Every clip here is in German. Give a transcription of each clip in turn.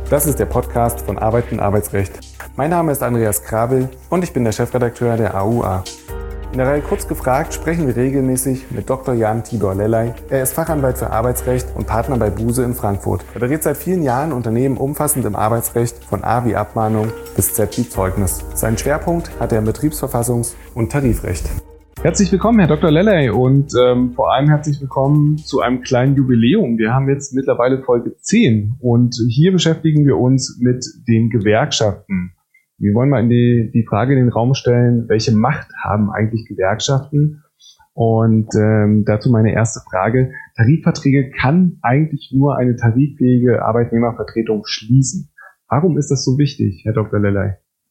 Das ist der Podcast von Arbeit und Arbeitsrecht. Mein Name ist Andreas Krabel und ich bin der Chefredakteur der AUA. In der Reihe Kurz gefragt sprechen wir regelmäßig mit Dr. Jan Tibor Lellay. Er ist Fachanwalt für Arbeitsrecht und Partner bei Buse in Frankfurt. Er berät seit vielen Jahren Unternehmen umfassend im Arbeitsrecht, von A wie Abmahnung bis Z wie Zeugnis. Seinen Schwerpunkt hat er im Betriebsverfassungs- und Tarifrecht. Herzlich willkommen, Herr Dr. Lellay, und vor allem herzlich willkommen zu einem kleinen Jubiläum. Wir haben jetzt mittlerweile Folge 10 und hier beschäftigen wir uns mit den Gewerkschaften. Wir wollen mal die Frage in den Raum stellen, welche Macht haben eigentlich Gewerkschaften? Und dazu meine erste Frage. Tarifverträge kann eigentlich nur eine tariffähige Arbeitnehmervertretung schließen. Warum ist das so wichtig, Herr Dr. Lellay?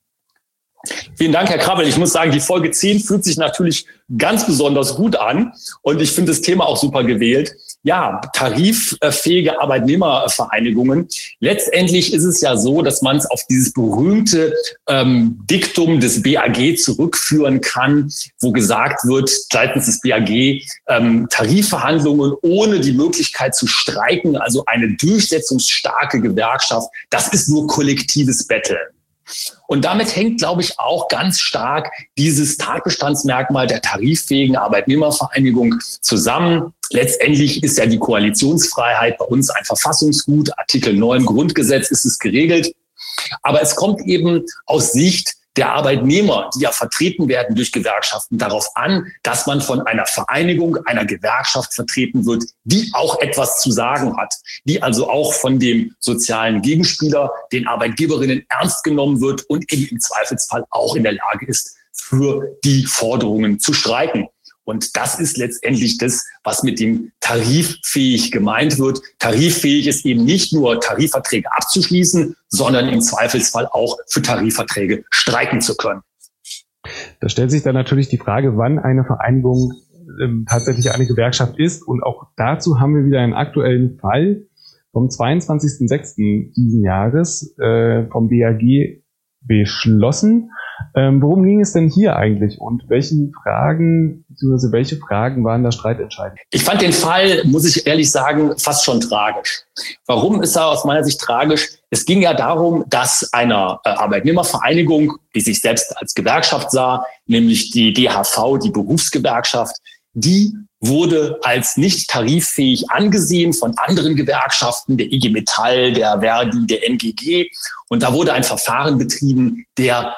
Vielen Dank, Herr Krabbel. Ich muss sagen, die Folge 10 fühlt sich natürlich ganz besonders gut an und ich finde das Thema auch super gewählt. Ja, tariffähige Arbeitnehmervereinigungen. Letztendlich ist es ja so, dass man es auf dieses berühmte Diktum des BAG zurückführen kann, wo gesagt wird, seitens des BAG, Tarifverhandlungen ohne die Möglichkeit zu streiken, also eine durchsetzungsstarke Gewerkschaft, das ist nur kollektives Betteln. Und damit hängt, glaube ich, auch ganz stark dieses Tatbestandsmerkmal der tariffähigen Arbeitnehmervereinigung zusammen. Letztendlich ist ja die Koalitionsfreiheit bei uns ein Verfassungsgut. Artikel 9 Grundgesetz ist es geregelt. Aber es kommt eben aus Sicht der Arbeitnehmer, die ja vertreten werden durch Gewerkschaften, darauf an, dass man von einer Vereinigung, einer Gewerkschaft vertreten wird, die auch etwas zu sagen hat, die also auch von dem sozialen Gegenspieler, den Arbeitgeberinnen, ernst genommen wird und eben im Zweifelsfall auch in der Lage ist, für die Forderungen zu streiken. Und das ist letztendlich das, was mit dem tariffähig gemeint wird. Tariffähig ist eben nicht nur Tarifverträge abzuschließen, sondern im Zweifelsfall auch für Tarifverträge streiken zu können. Da stellt sich dann natürlich die Frage, wann eine Vereinigung tatsächlich eine Gewerkschaft ist. Und auch dazu haben wir wieder einen aktuellen Fall vom 22.06. diesen Jahres vom BAG beschlossen. Worum ging es denn hier eigentlich und welche Fragen waren da streitentscheidend? Ich fand den Fall, muss ich ehrlich sagen, fast schon tragisch. Warum ist er aus meiner Sicht tragisch? Es ging ja darum, dass einer Arbeitnehmervereinigung, die sich selbst als Gewerkschaft sah, nämlich die DHV, die Berufsgewerkschaft, die wurde als nicht tariffähig angesehen von anderen Gewerkschaften, der IG Metall, der Verdi, der NGG. Und da wurde ein Verfahren betrieben, der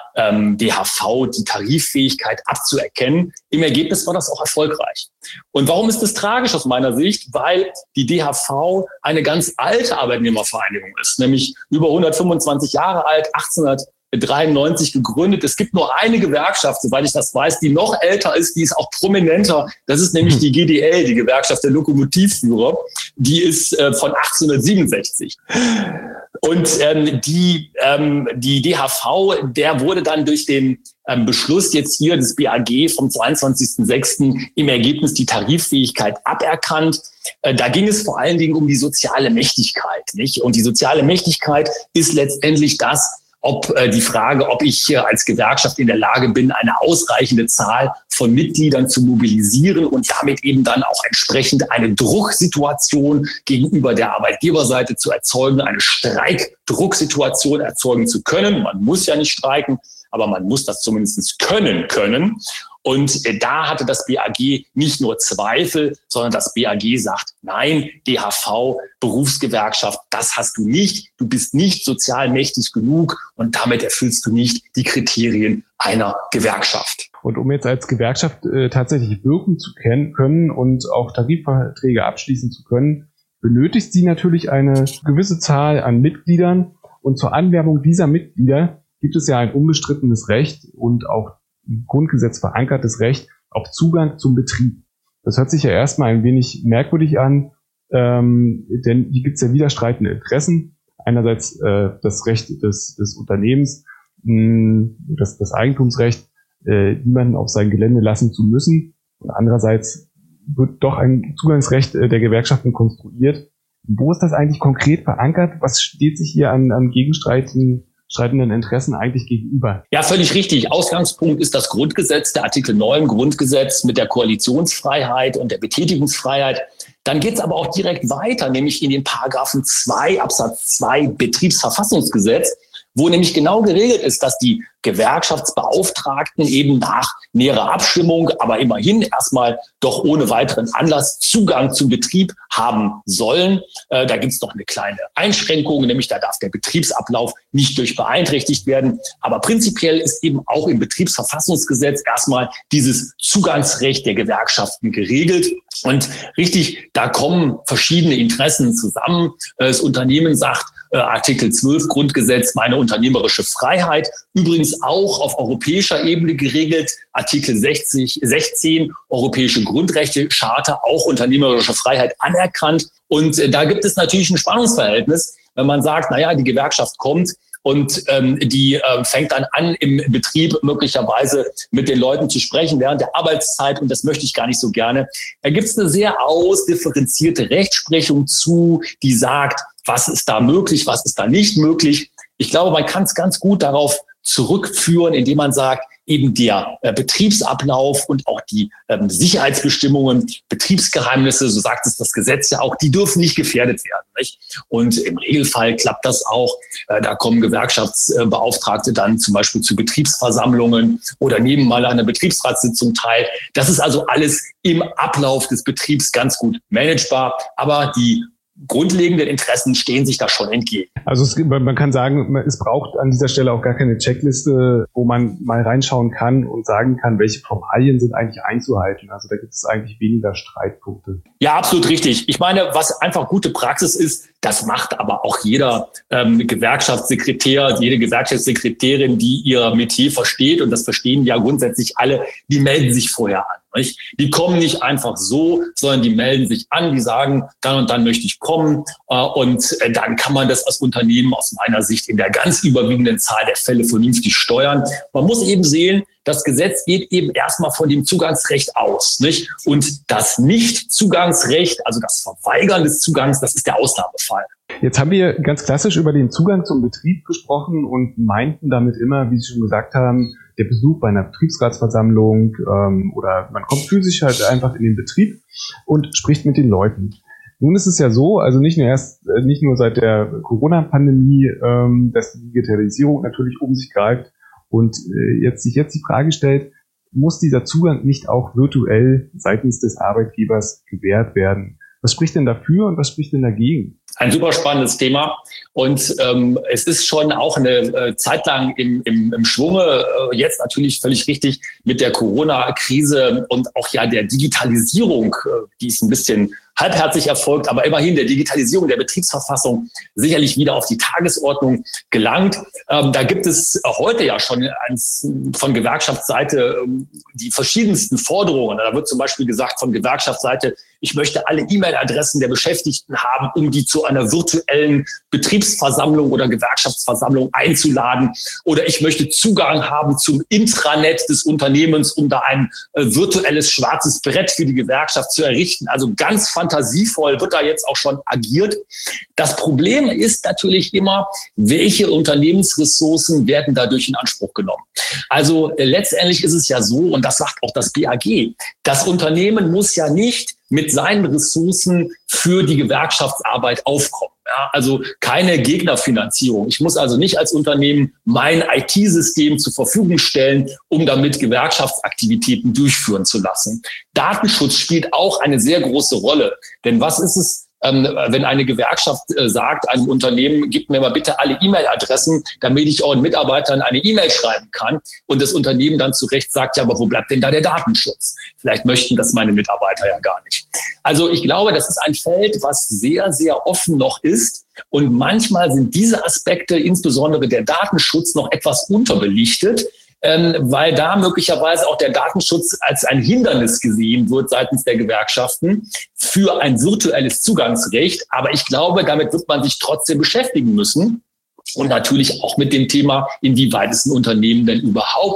DHV die Tariffähigkeit abzuerkennen. Im Ergebnis war das auch erfolgreich. Und warum ist das tragisch aus meiner Sicht? Weil die DHV eine ganz alte Arbeitnehmervereinigung ist, nämlich über 125 Jahre alt, 1893 gegründet. Es gibt nur eine Gewerkschaft, soweit ich das weiß, die noch älter ist, die ist auch prominenter. Das ist nämlich die GDL, die Gewerkschaft der Lokomotivführer. Die ist von 1867. Und die DHV, der wurde dann durch den Beschluss jetzt hier des BAG vom 22.06. im Ergebnis die Tariffähigkeit aberkannt. Da ging es vor allen Dingen um die soziale Mächtigkeit, nicht? Und die soziale Mächtigkeit ist letztendlich das, die Frage, ob ich hier als Gewerkschaft in der Lage bin, eine ausreichende Zahl von Mitgliedern zu mobilisieren und damit eben dann auch entsprechend eine Drucksituation gegenüber der Arbeitgeberseite zu erzeugen, eine Streikdrucksituation erzeugen zu können. Man muss ja nicht streiken, aber man muss das zumindest können. Und da hatte das BAG nicht nur Zweifel, sondern das BAG sagt, nein, DHV, Berufsgewerkschaft, das hast du nicht. Du bist nicht sozial mächtig genug und damit erfüllst du nicht die Kriterien einer Gewerkschaft. Und um jetzt als Gewerkschaft tatsächlich wirken zu können und auch Tarifverträge abschließen zu können, benötigt sie natürlich eine gewisse Zahl an Mitgliedern. Und zur Anwerbung dieser Mitglieder gibt es ja ein unbestrittenes Recht und auch im Grundgesetz verankertes Recht auf Zugang zum Betrieb. Das hört sich ja erstmal ein wenig merkwürdig an, denn hier gibt es ja widerstreitende Interessen. Einerseits das Recht des Unternehmens, das Eigentumsrecht, niemanden auf sein Gelände lassen zu müssen. Und andererseits wird doch ein Zugangsrecht der Gewerkschaften konstruiert. Wo ist das eigentlich konkret verankert? Was steht sich hier an Gegenstreiten widerstreitenden Interessen eigentlich gegenüber? Ja, völlig richtig. Ausgangspunkt ist das Grundgesetz, der Artikel 9 Grundgesetz mit der Koalitionsfreiheit und der Betätigungsfreiheit. Dann geht's aber auch direkt weiter, nämlich in den Paragraphen 2 Absatz 2 Betriebsverfassungsgesetz, wo nämlich genau geregelt ist, dass die Gewerkschaftsbeauftragten eben nach näherer Abstimmung, aber immerhin erstmal doch ohne weiteren Anlass Zugang zum Betrieb haben sollen. Da gibt's noch eine kleine Einschränkung, nämlich da darf der Betriebsablauf nicht durch beeinträchtigt werden. Aber prinzipiell ist eben auch im Betriebsverfassungsgesetz erstmal dieses Zugangsrecht der Gewerkschaften geregelt. Und richtig, da kommen verschiedene Interessen zusammen. Das Unternehmen sagt, Artikel 12 Grundgesetz, meine unternehmerische Freiheit. Übrigens auch auf europäischer Ebene geregelt, Artikel 16 Europäische Grundrechte, Charta, auch unternehmerische Freiheit anerkannt. Und da gibt es natürlich ein Spannungsverhältnis, wenn man sagt, naja, die Gewerkschaft kommt und die fängt dann an, im Betrieb möglicherweise mit den Leuten zu sprechen während der Arbeitszeit. Und das möchte ich gar nicht so gerne. Da gibt es eine sehr ausdifferenzierte Rechtsprechung zu, die sagt, was ist da möglich, was ist da nicht möglich. Ich glaube, man kann es ganz gut darauf zurückführen, indem man sagt, eben der Betriebsablauf und auch die Sicherheitsbestimmungen, Betriebsgeheimnisse, so sagt es das Gesetz ja auch, die dürfen nicht gefährdet werden. Nicht? Und im Regelfall klappt das auch. Da kommen Gewerkschaftsbeauftragte dann zum Beispiel zu Betriebsversammlungen oder nehmen mal an einer Betriebsratssitzung teil. Das ist also alles im Ablauf des Betriebs ganz gut managebar. Aber die grundlegenden Interessen stehen sich da schon entgegen. Also man kann sagen, es braucht an dieser Stelle auch gar keine Checkliste, wo man mal reinschauen kann und sagen kann, welche Formalien sind eigentlich einzuhalten. Also da gibt es eigentlich weniger Streitpunkte. Ja, absolut richtig. Ich meine, was einfach gute Praxis ist, das macht aber auch jeder Gewerkschaftssekretär, jede Gewerkschaftssekretärin, die ihr Metier versteht, und das verstehen ja grundsätzlich alle, die melden sich vorher an. Nicht? Die kommen nicht einfach so, sondern die melden sich an, die sagen, dann und dann möchte ich kommen. Und dann kann man das als Unternehmen aus meiner Sicht in der ganz überwiegenden Zahl der Fälle vernünftig steuern. Man muss eben sehen, das Gesetz geht eben erstmal von dem Zugangsrecht aus, nicht? Und das Nicht-Zugangsrecht, also das Verweigern des Zugangs, das ist der Ausnahmefall. Jetzt haben wir ganz klassisch über den Zugang zum Betrieb gesprochen und meinten damit immer, wie Sie schon gesagt haben, der Besuch bei einer Betriebsratsversammlung oder man kommt physisch halt einfach in den Betrieb und spricht mit den Leuten. Nun ist es ja so, also nicht nur seit der Corona-Pandemie, dass die Digitalisierung natürlich um sich greift und sich jetzt die Frage stellt, muss dieser Zugang nicht auch virtuell seitens des Arbeitgebers gewährt werden? Was spricht denn dafür und was spricht denn dagegen? Ein super spannendes Thema und es ist schon auch eine Zeit lang im Schwunge, jetzt natürlich völlig richtig mit der Corona-Krise und auch ja der Digitalisierung, die ist ein bisschen halbherzig erfolgt, aber immerhin der Digitalisierung der Betriebsverfassung sicherlich wieder auf die Tagesordnung gelangt. Da gibt es heute ja schon von Gewerkschaftsseite die verschiedensten Forderungen. Da wird zum Beispiel gesagt von Gewerkschaftsseite, ich möchte alle E-Mail-Adressen der Beschäftigten haben, um die zu einer virtuellen Betriebsversammlung oder Gewerkschaftsversammlung einzuladen. Oder ich möchte Zugang haben zum Intranet des Unternehmens, um da ein virtuelles schwarzes Brett für die Gewerkschaft zu errichten. Also ganz fantasievoll wird da jetzt auch schon agiert. Das Problem ist natürlich immer, welche Unternehmensressourcen werden dadurch in Anspruch genommen. Also letztendlich ist es ja so, und das sagt auch das BAG, das Unternehmen muss ja nicht mit seinen Ressourcen für die Gewerkschaftsarbeit aufkommen. Ja, also keine Gegnerfinanzierung. Ich muss also nicht als Unternehmen mein IT-System zur Verfügung stellen, um damit Gewerkschaftsaktivitäten durchführen zu lassen. Datenschutz spielt auch eine sehr große Rolle. Denn was ist es, wenn eine Gewerkschaft sagt, einem Unternehmen, gib mir mal bitte alle E-Mail-Adressen, damit ich euren Mitarbeitern eine E-Mail schreiben kann, und das Unternehmen dann zu Recht sagt, ja, aber wo bleibt denn da der Datenschutz? Vielleicht möchten das meine Mitarbeiter ja gar nicht. Also ich glaube, das ist ein Feld, was sehr, sehr offen noch ist, und manchmal sind diese Aspekte, insbesondere der Datenschutz, noch etwas unterbelichtet, weil da möglicherweise auch der Datenschutz als ein Hindernis gesehen wird seitens der Gewerkschaften für ein virtuelles Zugangsrecht. Aber ich glaube, damit wird man sich trotzdem beschäftigen müssen und natürlich auch mit dem Thema, inwieweit ist ein Unternehmen denn überhaupt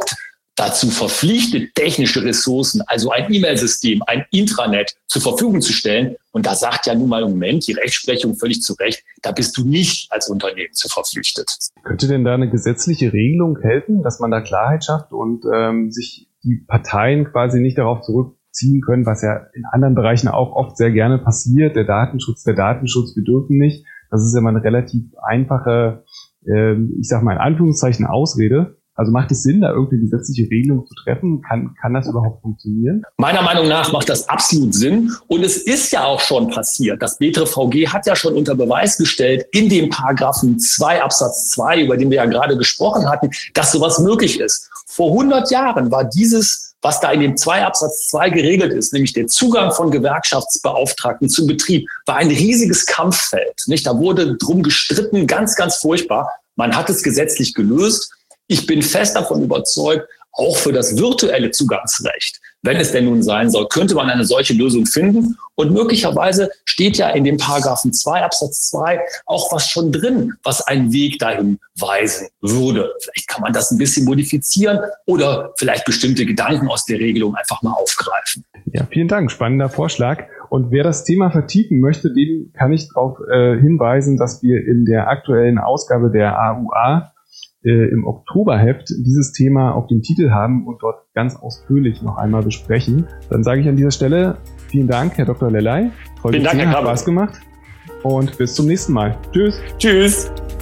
dazu verpflichtet, technische Ressourcen, also ein E-Mail-System, ein Intranet zur Verfügung zu stellen. Und da sagt ja nun mal im Moment die Rechtsprechung völlig zu Recht, da bist du nicht als Unternehmen zu verpflichtet. Könnte denn da eine gesetzliche Regelung helfen, dass man da Klarheit schafft und sich die Parteien quasi nicht darauf zurückziehen können, was ja in anderen Bereichen auch oft sehr gerne passiert, der Datenschutz, wir dürfen nicht. Das ist immer eine relativ einfache, ich sag mal in Anführungszeichen, Ausrede. Also macht es Sinn, da irgendeine gesetzliche Regelung zu treffen? Kann das überhaupt funktionieren? Meiner Meinung nach macht das absolut Sinn. Und es ist ja auch schon passiert. Das BTRVG hat ja schon unter Beweis gestellt, in dem Paragraphen 2 Absatz 2, über den wir ja gerade gesprochen hatten, dass sowas möglich ist. Vor 100 Jahren war dieses, was da in dem 2 Absatz 2 geregelt ist, nämlich der Zugang von Gewerkschaftsbeauftragten zum Betrieb, war ein riesiges Kampffeld. Nicht? Da wurde drum gestritten, ganz, ganz furchtbar. Man hat es gesetzlich gelöst. Ich bin fest davon überzeugt, auch für das virtuelle Zugangsrecht, wenn es denn nun sein soll, könnte man eine solche Lösung finden. Und möglicherweise steht ja in dem Paragraphen 2 Absatz 2 auch was schon drin, was einen Weg dahin weisen würde. Vielleicht kann man das ein bisschen modifizieren oder vielleicht bestimmte Gedanken aus der Regelung einfach mal aufgreifen. Ja, vielen Dank. Spannender Vorschlag. Und wer das Thema vertiefen möchte, dem kann ich darauf hinweisen, dass wir in der aktuellen Ausgabe der AUA im Oktoberheft dieses Thema auf dem Titel haben und dort ganz ausführlich noch einmal besprechen. Dann sage ich an dieser Stelle vielen Dank, Herr Dr. Lelay. Vielen Dank, Herr Krabbe. Hat Spaß gemacht und bis zum nächsten Mal. Tschüss. Tschüss.